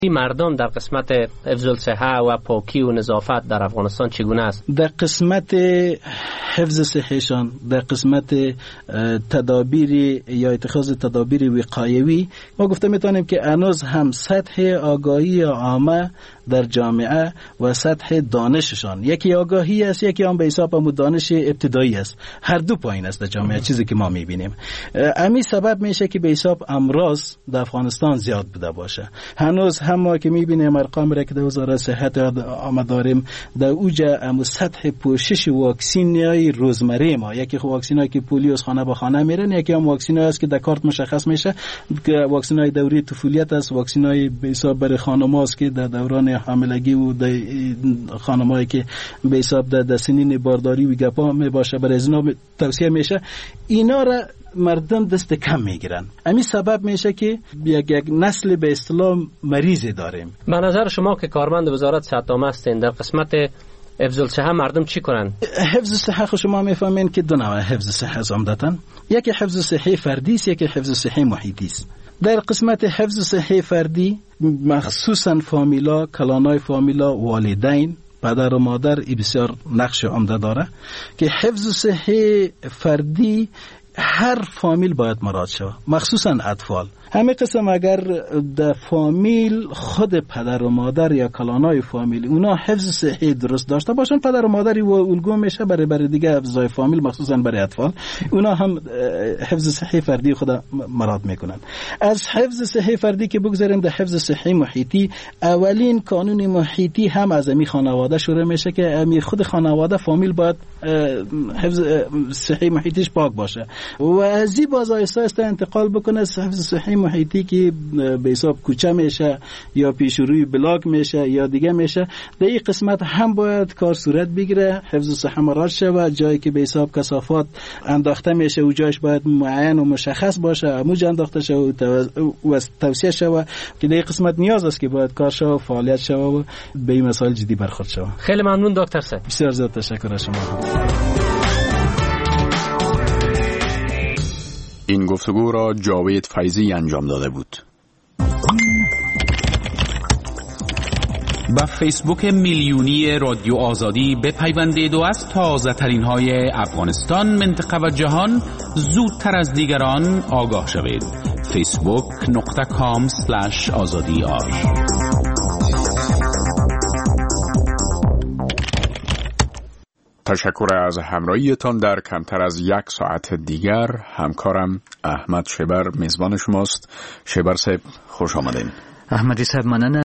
این مردم در قسمت حفظ الصحه و پاکی و نظافت در افغانستان چگونه است؟ در قسمت حفظ صحیشان، در قسمت تدابیر یا اتخاذ تدابیر وقایوی، ما گفته میتونیم که هنوز هم سطح آگاهی عامه در جامعه و سطح دانششان، یکی آگاهی است، یکی هم به حساب هم دانش ابتدایی است، هر دو پایین است در جامعه، چیزی که ما میبینیم. همین سبب میشه که به حساب امراض در افغانستان زیاد بوده باشه. هنوز هم ما که میبینیم ارقام را که در وزارت صحت آمد داریم، در اوج سطح پوشش واکسینای روزمره ما، یکی واکسینایی که پولیو از خانه به خانه میرن، یکی هم واکسینایی است که در کارت مشخص میشه که واکسینای دوره طفولیت است، واکسینای به حساب برای خانم‌هاست که در دوران حاملگی و خانمایی که به حساب در سنین بارداری و گپا می باشه برای ازنا توصیه میشه. اینا را مردم دست کم میگیرن. همین سبب میشه که یک نسل به اصطلاح مریضی داریم. به نظر شما که کارمند وزارت صحت عامه هستین، در قسمت حفظ الصحه مردم چی کنن؟ حفظ صحه خود شما میفهمین که دو نوع حفظ صحه است عمدتاً. یکی حفظ صحه فردی است، یکی حفظ صحه محیطی است. در قسمت حفظ صحه فردی مخصوصاً فامیلا، کلانای فامیلا، والدین، پدر و مادر بسیار نقش عمده داره که حفظ صحه فردی هر فامیل باید مراعات شود، مخصوصاً اطفال. همه قسم اگر در فامیل خود پدر و مادر یا کلانای فامیل اونا حفظ صحی درست داشته باشن، پدر و مادری و الگو میشه برای دیگه حفظای فامیل، مخصوصا برای اطفال، اونا هم حفظ صحی فردی خود مراعات میکنن. از حفظ صحی فردی که بگذاریم در حفظ صحی محیطی، اولین قانون محیطی هم از امی خانواده شروع میشه که امی خود خانواده فامیل باید حفظ صحی محیطیش پاک باشه و از این باز آهسته انتقال بکنه از حفظ صحی محیطی که به حساب کوچه میشه یا پیش روی بلاک میشه یا دیگه میشه. در این قسمت هم باید کار صورت بگیره، حفظ صحه مراعات شه، جایی که به حساب کثافات انداخته میشه و جایش باید معین و مشخص باشه، موج انداخته شه و توصیه شه که در این قسمت نیاز است که باید کار شه و فعالیت شه و به این مسائل جدی برخورد شه. خیلی ممنون دکتر صاحب. بسیار زیاد تشکر از شما. این گفتگو را جاوید فیضی انجام داده بود. با فیسبوک میلیونی رادیو آزادی بپیوندید و از تازه ترین های افغانستان، منطقه و جهان زودتر از دیگران آگاه شوید. facebook.com/azadi. تشکر از همراهیتان. در کمتر از یک ساعت دیگر همکارم احمد شبر میزبان شماست. شبر صاحب خوش آمدین. احمدی صاحب مننه.